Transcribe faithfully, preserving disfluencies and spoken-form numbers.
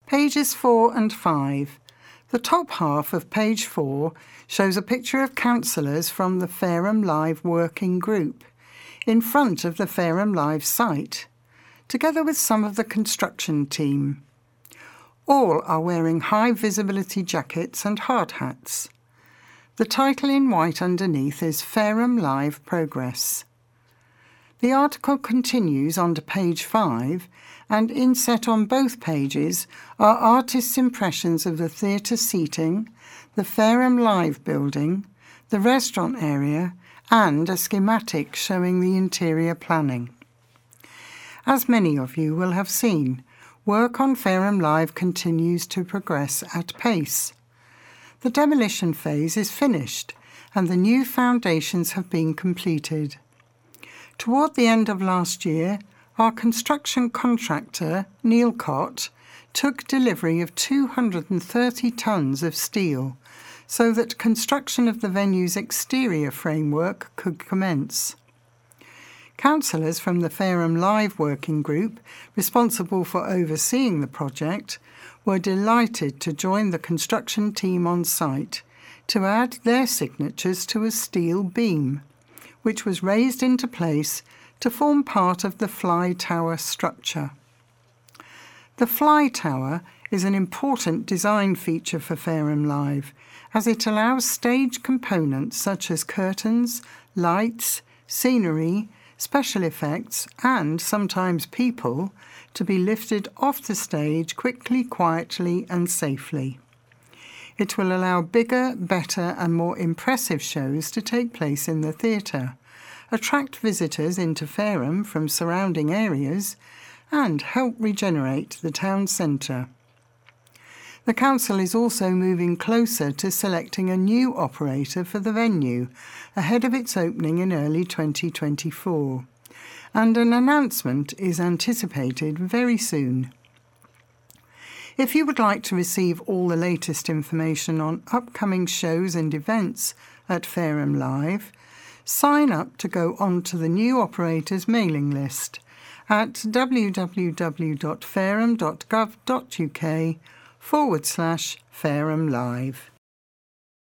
Pages four and five. The top half of page four shows a picture of councillors from the Fareham Live working group in front of the Fareham Live site, together with some of the construction team. All are wearing high visibility jackets and hard hats. The title in white underneath is Fareham Live Progress. The article continues on to page five, and inset on both pages are artists' impressions of the theatre seating, the Fareham Live building, the restaurant area, and a schematic showing the interior planning. As many of you will have seen, work on Fareham Live continues to progress at pace. The demolition phase is finished, and the new foundations have been completed. Toward the end of last year, our construction contractor, Neilcott, took delivery of two hundred thirty tonnes of steel so that construction of the venue's exterior framework could commence. Councillors from the Fareham Live working group, responsible for overseeing the project, were delighted to join the construction team on site to add their signatures to a steel beam, which was raised into place to form part of the fly tower structure. The fly tower is an important design feature for Fareham Live, as it allows stage components such as curtains, lights, scenery, special effects, and sometimes people to be lifted off the stage quickly, quietly, and safely. It will allow bigger, better, and more impressive shows to take place in the theatre, attract visitors into Fareham from surrounding areas, and help regenerate the town centre. The council is also moving closer to selecting a new operator for the venue ahead of its opening in early twenty twenty-four, and an announcement is anticipated very soon. If you would like to receive all the latest information on upcoming shows and events at Fareham Live, sign up to go onto the new operators mailing list at w w w dot fareham dot gov dot u k forward slash Fareham Live.